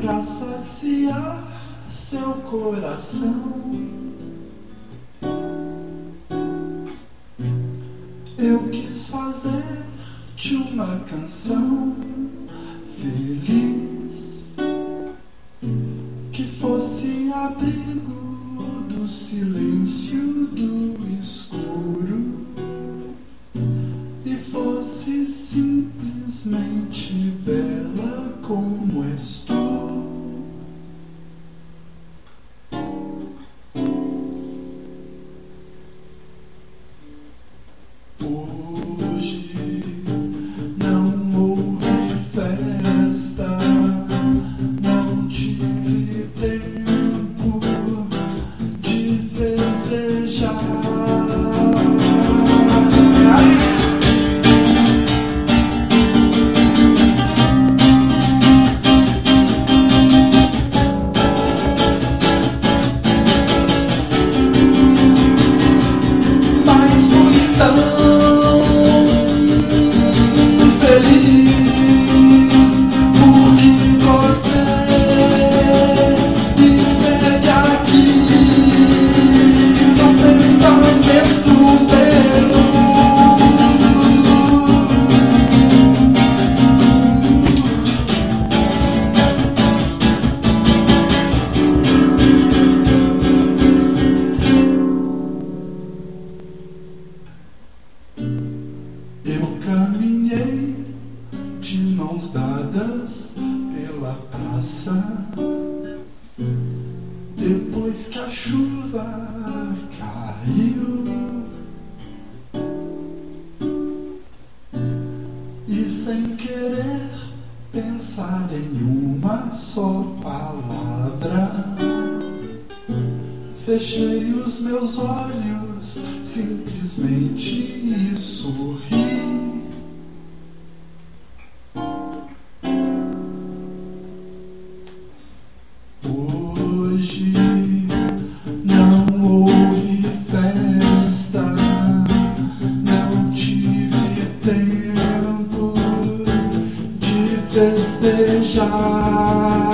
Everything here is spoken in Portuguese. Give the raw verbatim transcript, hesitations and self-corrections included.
pra saciar seu coração. Eu quis fazer-te uma canção feliz, que fosse abrigo do silêncio do escuro e fosse simplesmente bela como és tu. Hoje não houve festa, não tive tempo de festejar. Mas fui tão eu caminhei de mãos dadas pela praça, depois que a chuva caiu, e sem querer pensar em uma só palavra, fechei os meus olhos simplesmente e sorri. Hoje não houve festa, não tive tempo de festejar.